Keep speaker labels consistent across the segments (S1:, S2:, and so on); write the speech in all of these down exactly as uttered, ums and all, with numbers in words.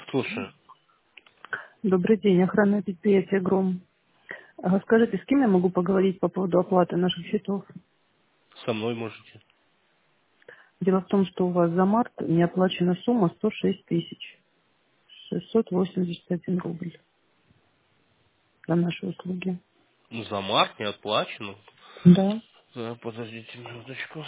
S1: Слушаю.
S2: Добрый день, охранное предприятие «Гром». А Скажите, с кем я могу поговорить по поводу оплаты наших счетов?
S1: Со мной можете.
S2: Дело в том, что у вас за март не оплачена сумма сто шесть тысяч шестьсот восемьдесят один рубль за наши услуги.
S1: Ну, за март не отплачено.
S2: Да.
S1: Да, подождите минуточку.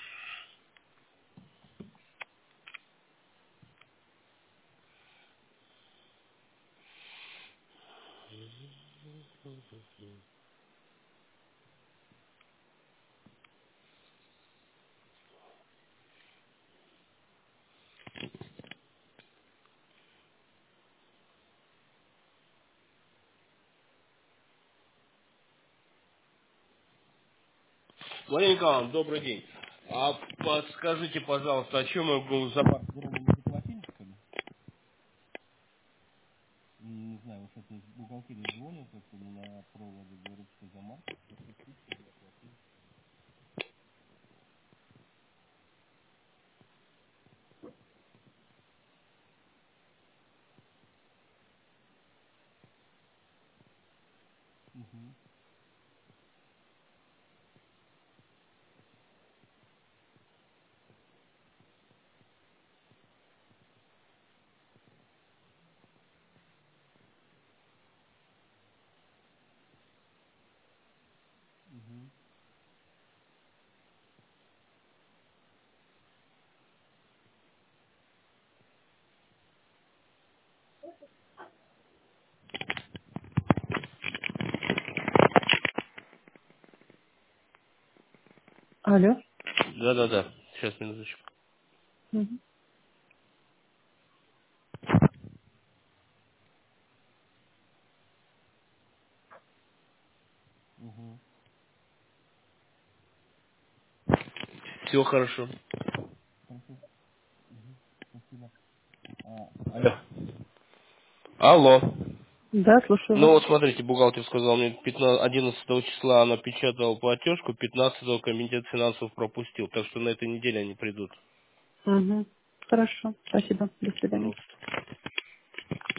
S1: Владимир Николаевич, добрый день. А подскажите, пожалуйста, о чем мы был за март вроде не заплатили, что ли? Не знаю, уж это из бухгалтерии звонят, это на проводе говорят, что за март. Угу. Угу.
S2: Алло.
S1: Да-да-да. Сейчас, минуточку.
S2: Мгм.
S1: Угу. Все хорошо. Хорошо. Угу. Спасибо. А, алло. Алло.
S2: Да, слушаю
S1: Ну
S2: вас.
S1: вот смотрите, бухгалтер сказал мне, пятнадцатого одиннадцатого числа она печатала платежку, пятнадцатого комитет финансов пропустил, так что на этой неделе они придут.
S2: Угу. Хорошо, спасибо. До свидания.
S1: Пожалуйста.